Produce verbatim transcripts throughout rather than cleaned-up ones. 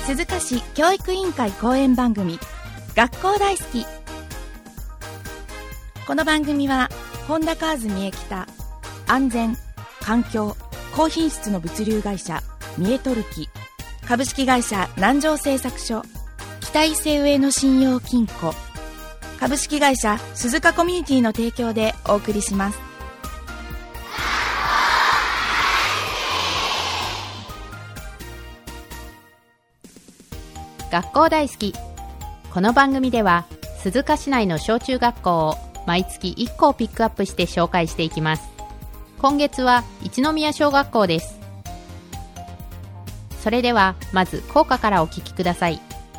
鈴鹿市教育委員会講演番組学校大好き。この番組はホンダカーズ三重北、安全環境高品質の物流会社三重トルキ、株式会社南城製作所、北伊勢上野信用金庫、株式会社鈴鹿コミュニティの提供でお送りします。 学校大好き。この番組では鈴鹿市内の小中学校を毎月いっこをピックアップして紹介していきます。今月は一宮小学校です。それではまず校歌からお聞きください。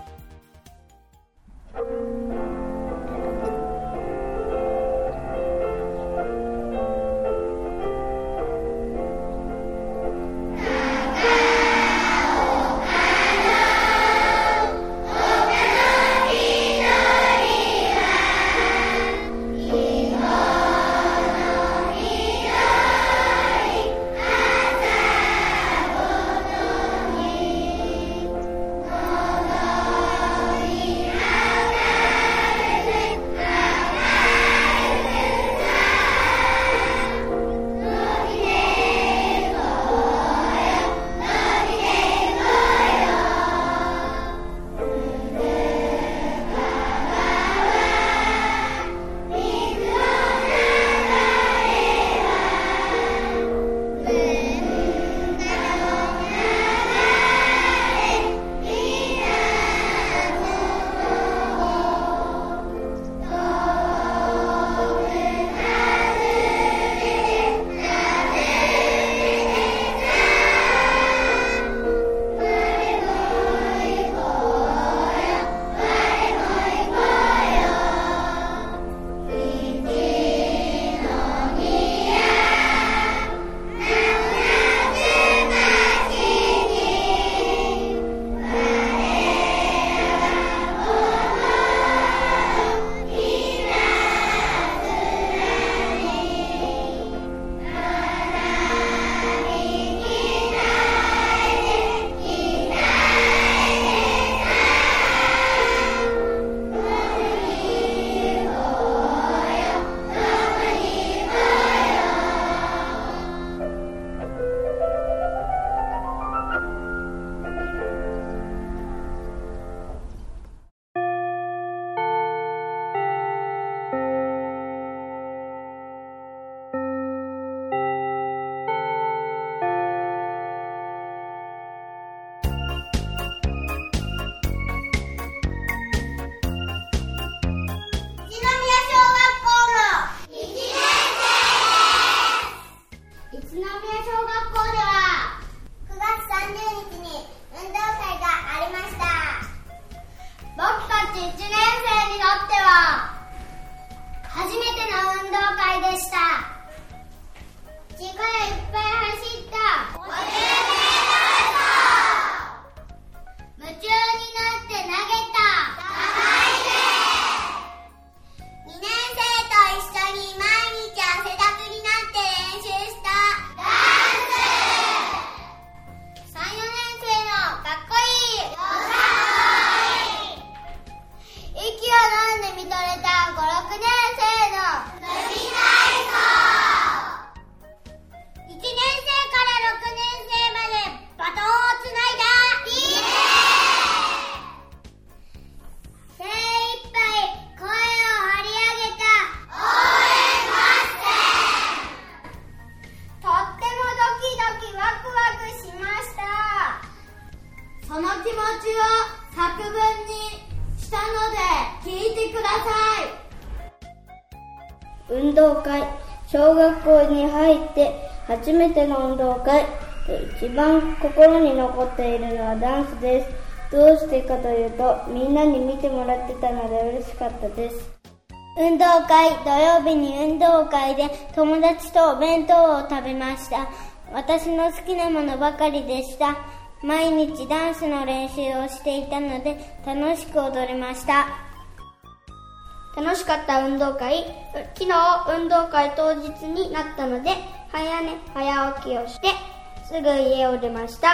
運動会。小学校に入って初めての運動会。一番心に残っているのはダンスです。どうしてかというと、みんなに見てもらってたので嬉しかったです。運動会。土曜日に運動会で友達とお弁当を食べました。私の好きなものばかりでした。毎日ダンスの練習をしていたので楽しく踊りました。 楽しかった運動会。昨日運動会当日になったので早寝早起きをしてすぐ家を出ました。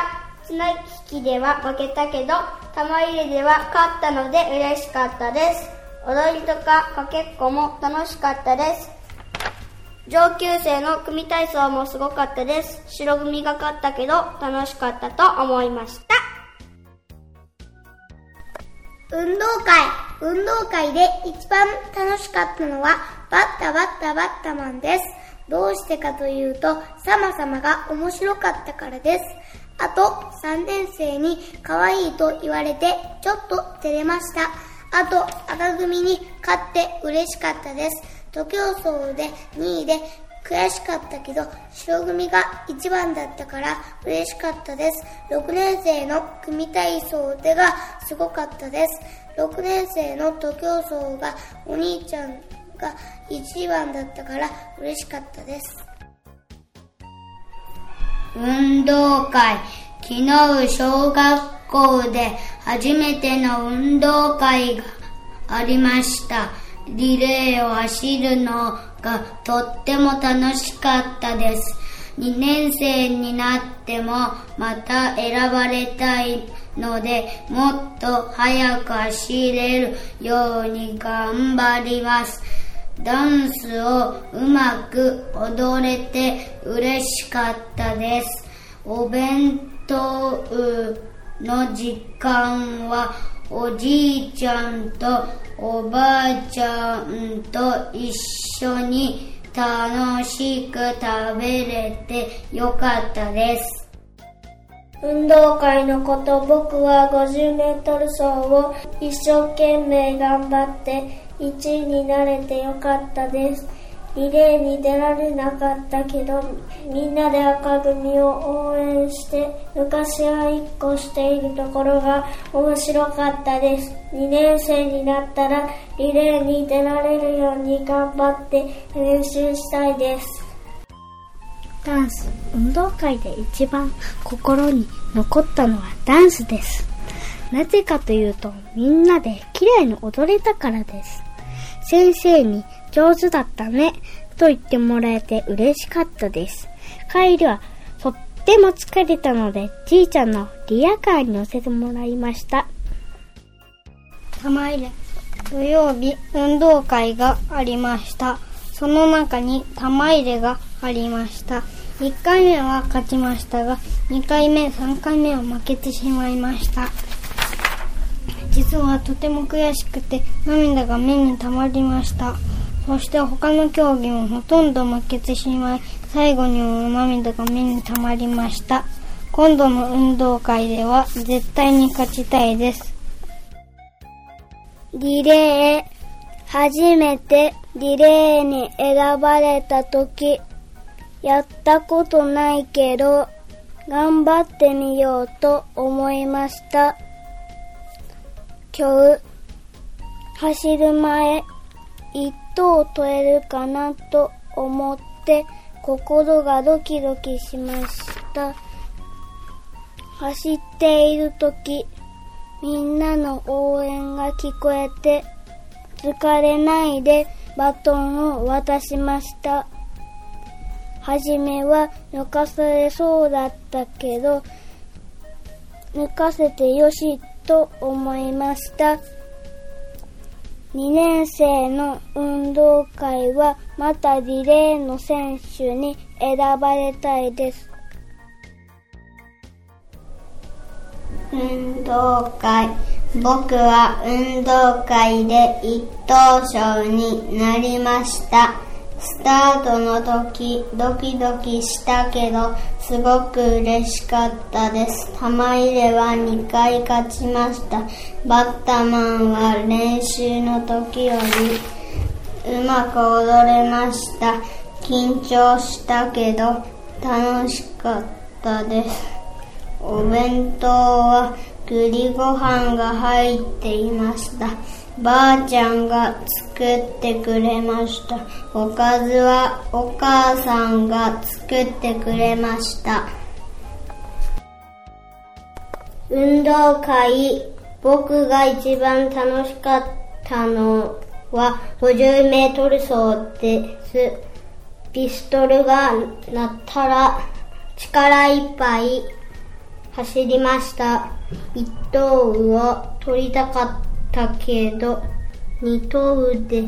綱引きでは負けたけど、玉入れでは勝ったので嬉しかったです。踊りとかかけっこも楽しかったです。上級生の組体操もすごかったです。白組が勝ったけど楽しかったと思いました。 運動会。運動会で一番楽しかったのはバッタバッタバッタマンです。どうしてかというと、様々が面白かったからです。あと、さんねん生に可愛いと言われてちょっと照れました。あと、赤組に勝って嬉しかったです。徒競走でにいで悔しかったけど、白組がいちばんだったから嬉しかったです。ろくねん生の組体操でがすごかったです。ろくねん生の徒競走がお兄ちゃんがいちばんだったから嬉しかったです。 運動会。昨日小学校で初めての運動会がありました。リレーを走るのがとっても楽しかったです。にねん生になってもまた選ばれたいので、もっと速く走れるように頑張ります。ダンスをうまく踊れて嬉しかったです。お弁当の時間はおじいちゃんとおばあちゃんと一緒に楽しく食べれてよかったです。 運動会のこと、僕はごじゅうメートル走を一生懸命頑張っていちいになれてよかったです。リレーに出られなかったけど、みんなで赤組を応援して昔は一個しているところが面白かったです。にねん生になったらリレーに出られるように頑張って練習したいです。ダンス。運動会で一番心に残ったのはダンスです。なぜかというと、みんなで綺麗に踊れたからです。先生に上手だったねと言ってもらえて嬉しかったです。帰りはとっても疲れたので、じいちゃんのリヤカーに乗せてもらいました。玉入れ。土曜日運動会がありました。その中に玉入れがありました。いっかいめは勝ちましたが、にかいめ、さんかいめは負けてしまいました。実はとても悔しくて涙が目にたまりました。そして他の競技もほとんど負けてしまい、最後にも涙が目にたまりました。今度の運動会では絶対に勝ちたいです。リレー。初めてリレーに選ばれたとき、やったことないけど頑張ってみようと思いました。今日走る前一等取れるかなと思って心がドキドキしました。走っているとき、みんなの応援が聞こえて疲れないでバトンを渡しました。はじめは抜かされそうだったけど、抜かせてよしと思いました。にねん生の運動会はまたリレーの選手に選ばれたいです。 運動会。僕は運動会で一等賞になりました。スタートの時ドキドキしたけどすごく嬉しかったです。玉入れはにかい勝ちました。バッタマンは練習の時よりうまく踊れました。緊張したけど楽しかったです。お弁当は栗ご飯が入っていました。ばあちゃんが作ってくれました。おかずはお母さんが作ってくれました。 運動会。僕が一番楽しかったのはごじゅうメートル走です。ピストルが鳴ったら力いっぱい走りました。一等を取りたかったけど二等でした。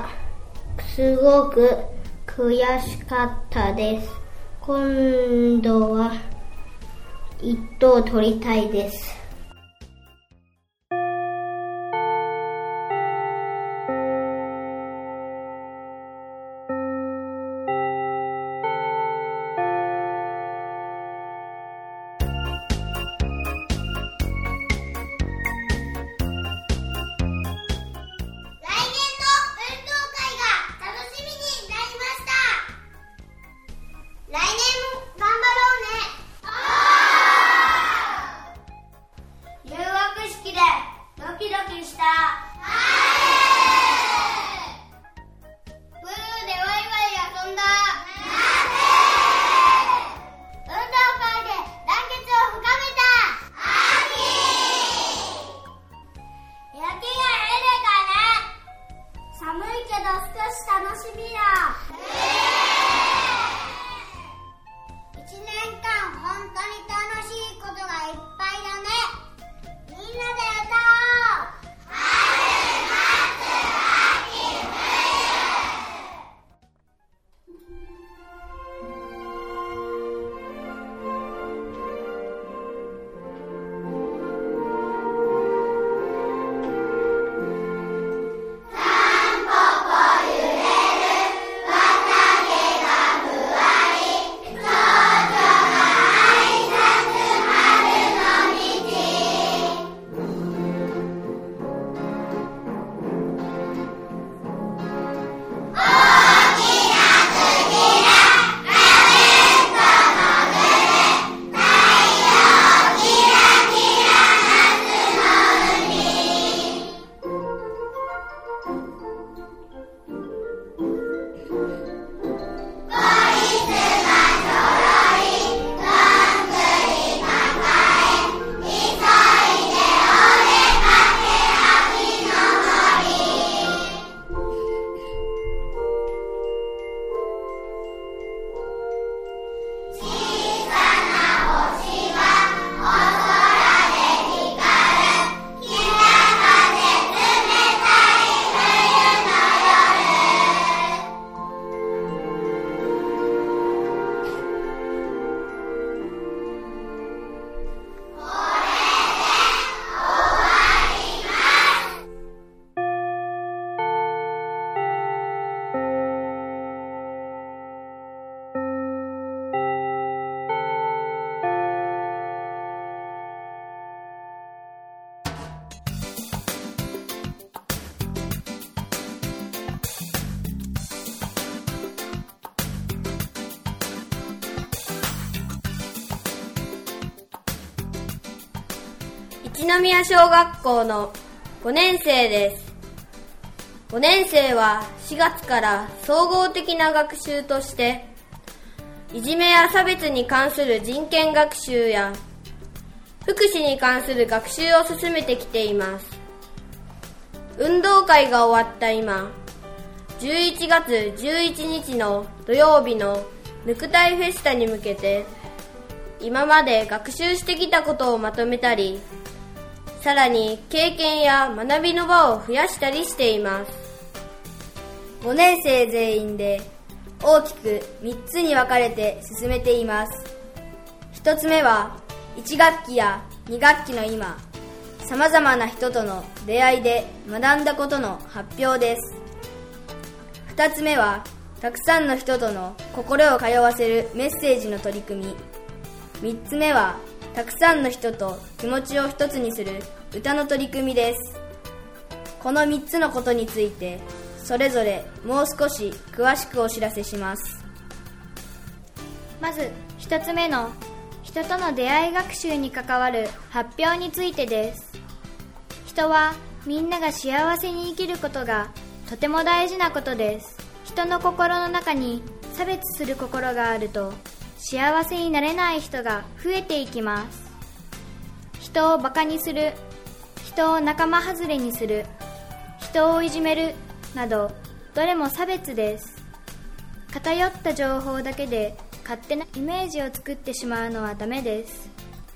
すごく悔しかったです。今度は一等取りたいです。 一宮小学校のごねん生です。ごねん生はしがつから総合的な学習としていじめや差別に関する人権学習や福祉に関する学習を進めてきています。運動会が終わった今、じゅういちがつじゅういちにちの土曜日のヌクタイフェスタに向けて今まで学習してきたことをまとめたり、さらに経験や学びの場を増やしたりしています。ごねん生全員で大きくみっつに分かれて進めています。ひとつめはいちがっきやにがっきの今、さまざまな人との出会いで学んだことの発表です。ふたつめはたくさんの人との心を通わせるメッセージの取り組み。みっつめはたくさんの人と気持ちを一つにする歌の取り組みです。このみっつのことについてそれぞれもう少し詳しくお知らせします。 まずひとつめの人との出会い学習に関わる発表についてです。人はみんなが幸せに生きることがとても大事なことです。人の心の中に差別する心があると幸せになれない人が増えていきます。人をバカにする、人を仲間外れにする、人をいじめるなどどれも差別です。偏った情報だけで勝手なイメージを作ってしまうのはダメです。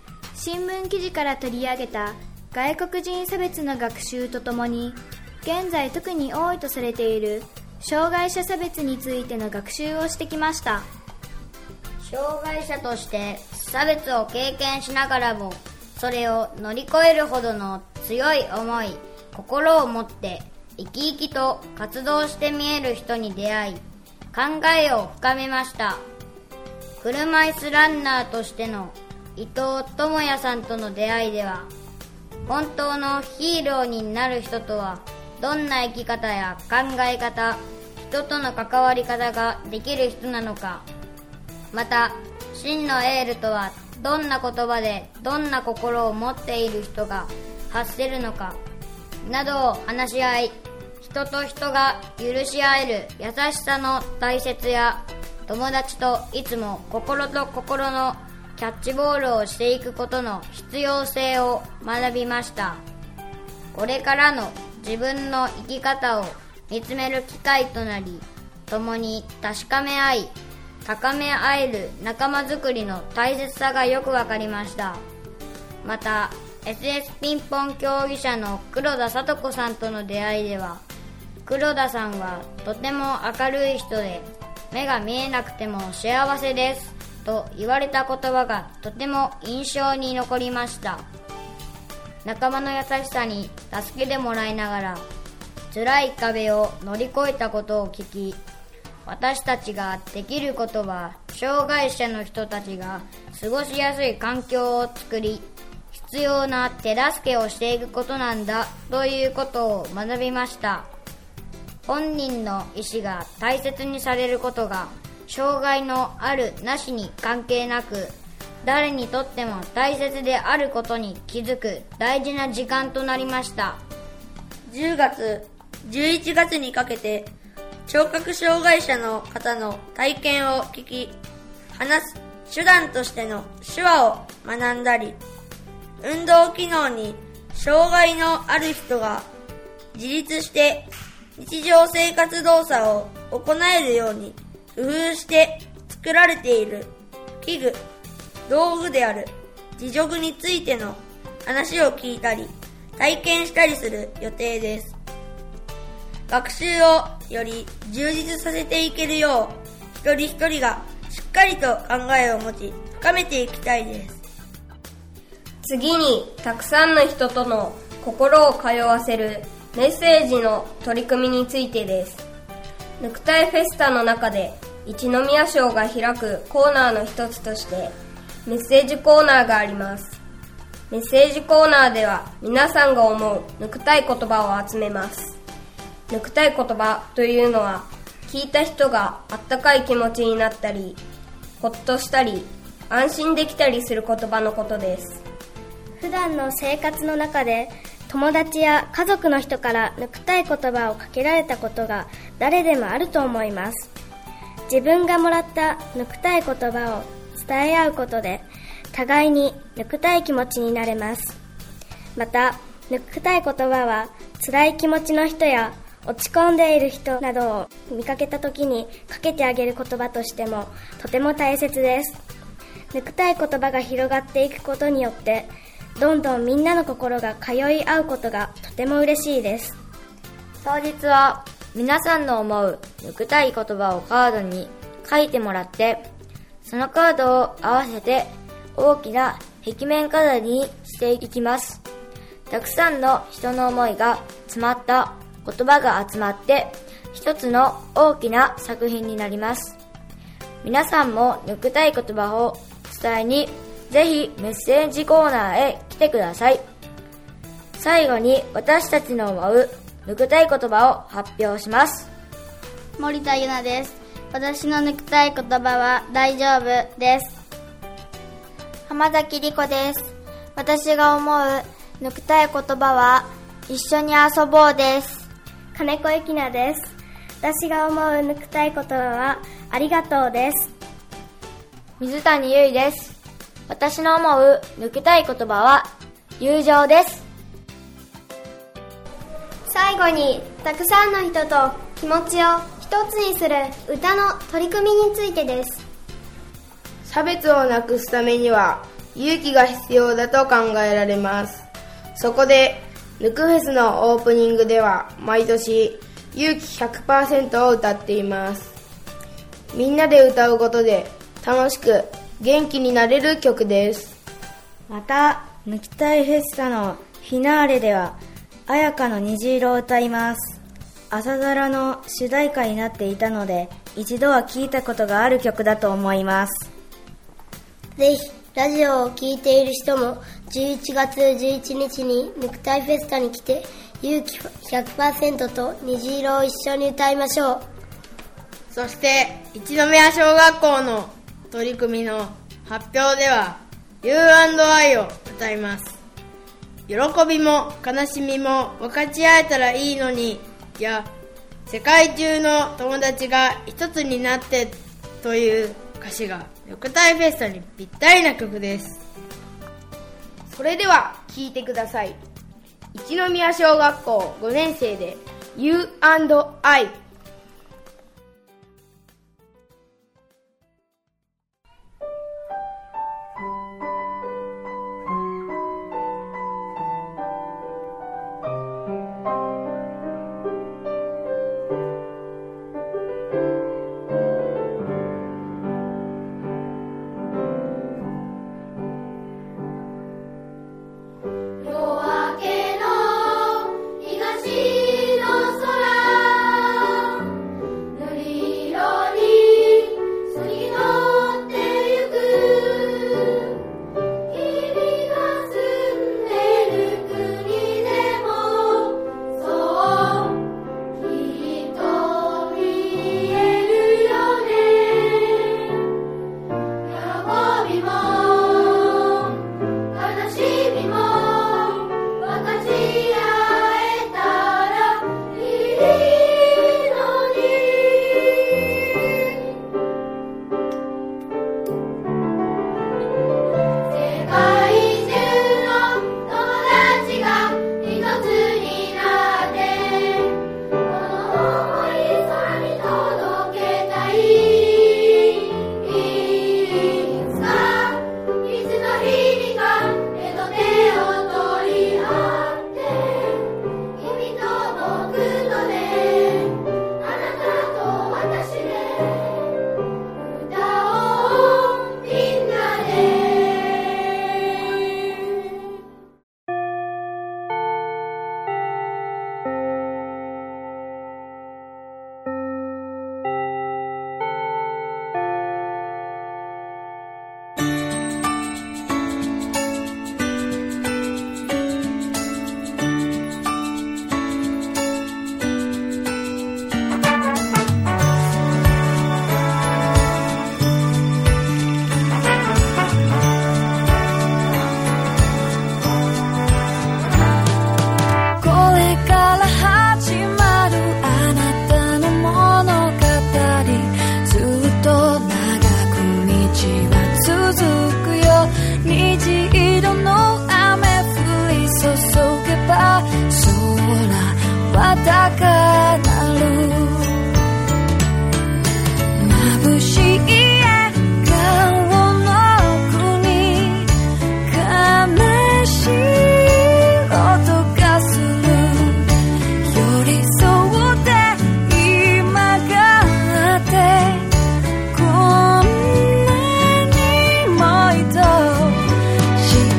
新聞記事から取り上げた外国人差別の学習とともに、現在特に多いとされている障害者差別についての学習をしてきました。 障害者として差別を経験しながらも、それを乗り越えるほどの強い思い、心を持って生き生きと活動して見える人に出会い、考えを深めました。車椅子ランナーとしての伊藤智也さんとの出会いでは、本当のヒーローになる人とはどんな生き方や考え方、人との関わり方ができる人なのか、また真のエールとはどんな言葉でどんな心を持っている人が発せるのかなどを話し合い、人と人が許し合える優しさの大切や、友達といつも心と心のキャッチボールをしていくことの必要性を学びました。これからの自分の生き方を見つめる機会となり、共に確かめ合い、高め合える仲間づくりの大切さがよくわかりました。また エスエス ピンポン競技者の黒田聡子さんとの出会いでは、黒田さんはとても明るい人で、目が見えなくても幸せですと言われた言葉がとても印象に残りました。仲間の優しさに助けてもらいながら、辛い壁を乗り越えたことを聞き、私たちができることは障害者の人たちが過ごしやすい環境を作り、必要な手助けをしていくことなんだということを学びました。本人の意思が大切にされることが障害のあるなしに関係なく、誰にとっても大切であることに気づく大事な時間となりました。 じゅうがつ、じゅういちがつにかけて聴覚障害者の方の体験を聞き、話す手段としての手話を学んだり、運動機能に障害のある人が自立して日常生活動作を行えるように工夫して作られている器具、道具である自助具についての話を聞いたり体験したりする予定です。学習をより充実させていけるよう、一人一人がしっかりと考えを持ち深めていきたいです。次に、たくさんの人との心を通わせるメッセージの取り組みについてです。ネクタイフェスタの中で一宮賞が開くコーナーの一つとしてメッセージコーナーがあります。メッセージコーナーでは皆さんが思う抜きたい言葉を集めます。抜きたい言葉というのは、聞いた人があったかい気持ちになったり、ほっとしたり、安心できたりする言葉のことです。 普段の生活の中で友達や家族の人から抜きたい言葉をかけられたことが誰でもあると思います。自分がもらった抜きたい言葉を伝え合うことで、互いに抜きたい気持ちになれます。また、抜きたい言葉は辛い気持ちの人や落ち込んでいる人などを見かけた時にかけてあげる言葉としてもとても大切です。抜きたい言葉が広がっていくことによって、どんどんみんなの心が通い合うことがとても嬉しいです。 当日は皆さんの思う抜きたい言葉をカードに書いてもらって、そのカードを合わせて大きな壁面飾りにしていきます。たくさんの人の思いが詰まった言葉が集まって一つの大きな作品になります。皆さんも抜きたい言葉を伝えにぜひメッセージコーナーへ来てください。最後に私たちの思う抜きたい言葉を発表します。 森田ゆなです。私の抜きたい言葉は大丈夫です。 浜崎莉子です。私が思う抜きたい言葉は一緒に遊ぼうです。 金子ゆきなです。私が思う抜きたい言葉はありがとうです。 水谷ゆいです。私の思う抜きたい言葉は友情です。 最後に、たくさんの人と気持ちを一つにする歌の取り組みについてです。 差別をなくすためには勇気が必要だと考えられます。そこでヌクフェスのオープニングでは毎年勇気 ひゃくパーセント を歌っています。みんなで歌うことで楽しく元気になれる曲です。 また抜きたいフェスタのフィナーレでは彩香の虹色を歌います。朝ドラの主題歌になっていたので一度は聴いたことがある曲だと思います。 ぜひラジオを聴いている人もじゅういちがつじゅういちにちにネクタイフェスタに来て勇気 ひゃくパーセント と虹色を一緒に歌いましょう。 そして一宮小学校の取り組みの発表では ユーアンドアイ を歌います。喜びも悲しみも分かち合えたらいいのにや世界中の友達が一つになってという歌詞がネクタイフェスタにぴったりな曲です。それでは聴いてください。一宮小学校ごねん生で ユーアンドアイ。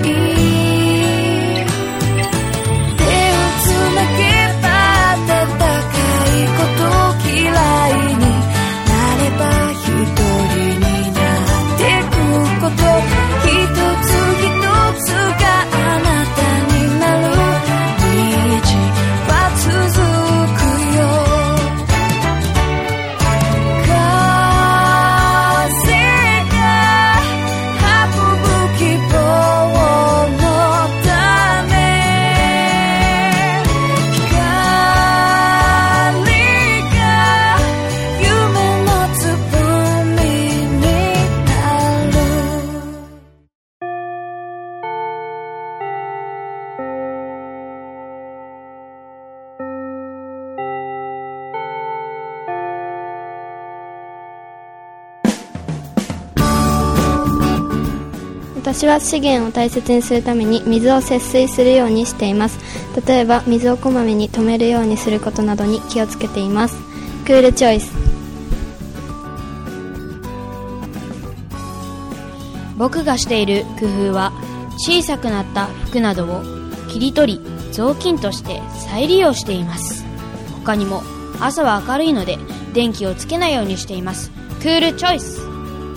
手をつなげば私は資源を大切にするために水を節水するようにしています。例えば水をこまめに止めるようにすることなどに気をつけています。クールチョイス。 僕がしている工夫は、小さくなった服などを切り取り雑巾として再利用しています。他にも朝は明るいので電気をつけないようにしています。クールチョイス。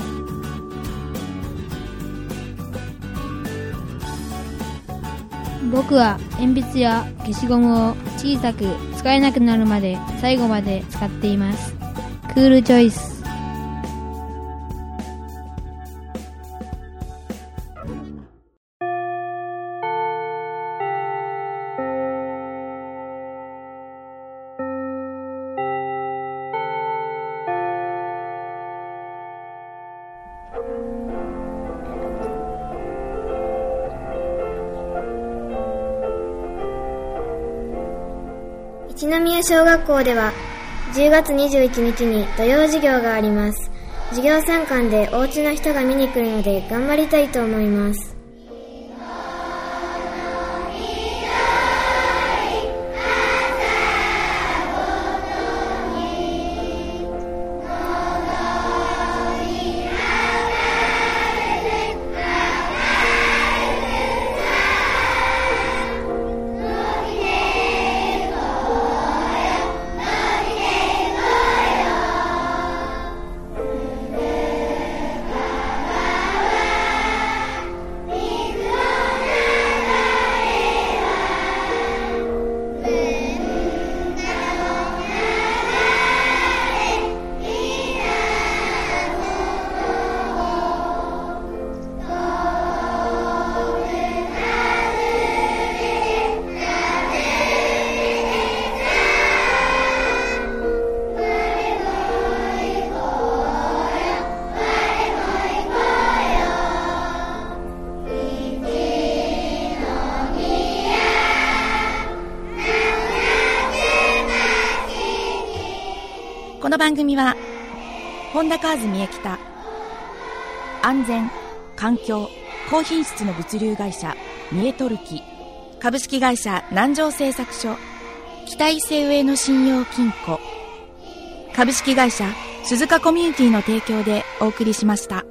僕は鉛筆や消しゴムを小さく使えなくなるまで最後まで使っています。クールチョイス。 一宮小学校ではじゅうがつにじゅういちにちに土曜授業があります。授業参観でお家の人が見に来るので頑張りたいと思います。 この番組は本田カーズ三重北、安全環境高品質の物流会社三重トルキ、株式会社南城製作所、北伊勢上野信用金庫、株式会社鈴鹿コミュニティの提供でお送りしました。